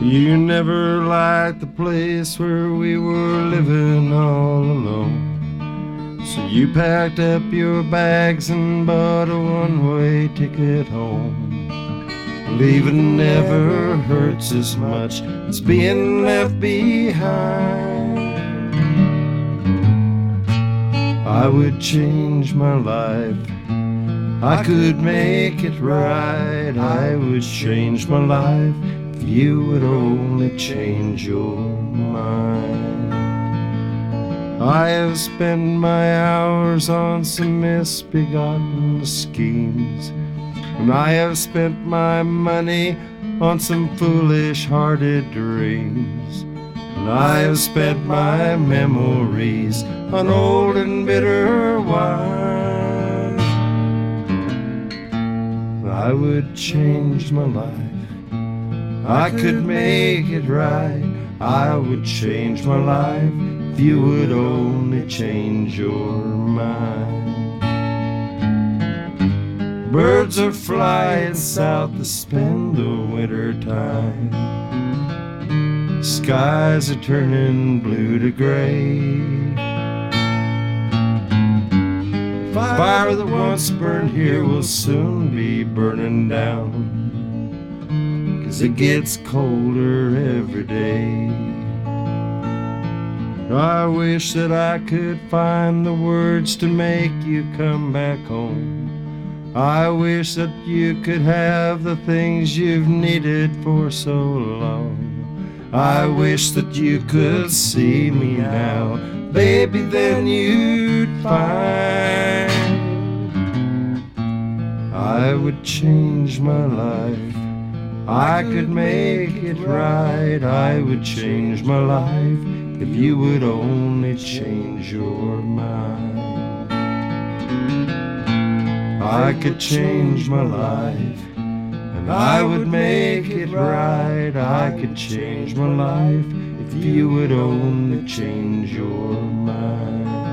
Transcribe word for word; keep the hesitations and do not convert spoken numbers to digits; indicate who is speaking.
Speaker 1: You never liked the place where we were living all alone, so you packed up your bags and bought a one-way ticket home. Leaving never hurts as much as being left behind. I would change my life, I could make it right. I would change my life if you would only change your mind. I have spent my hours on some misbegotten schemes, and I have spent my money on some foolish-hearted dreams, and I have spent my memories on old and bitter wine. I would change my life, I could make it right. I would change my life if you would only change your mind. Birds are flying south to spend the winter time. Skies are turning blue to gray. Fire that once burned here will soon be burning down, 'cause it gets colder every day. I wish that I could find the words to make you come back home. I wish that you could have the things you've needed for so long. I wish that you could see me now, baby, then you'd find I would change my life, I could make it right. I would change my life if you would only change your mind. I could change my life, and I would make it right. I could change my life if you would only change your mind.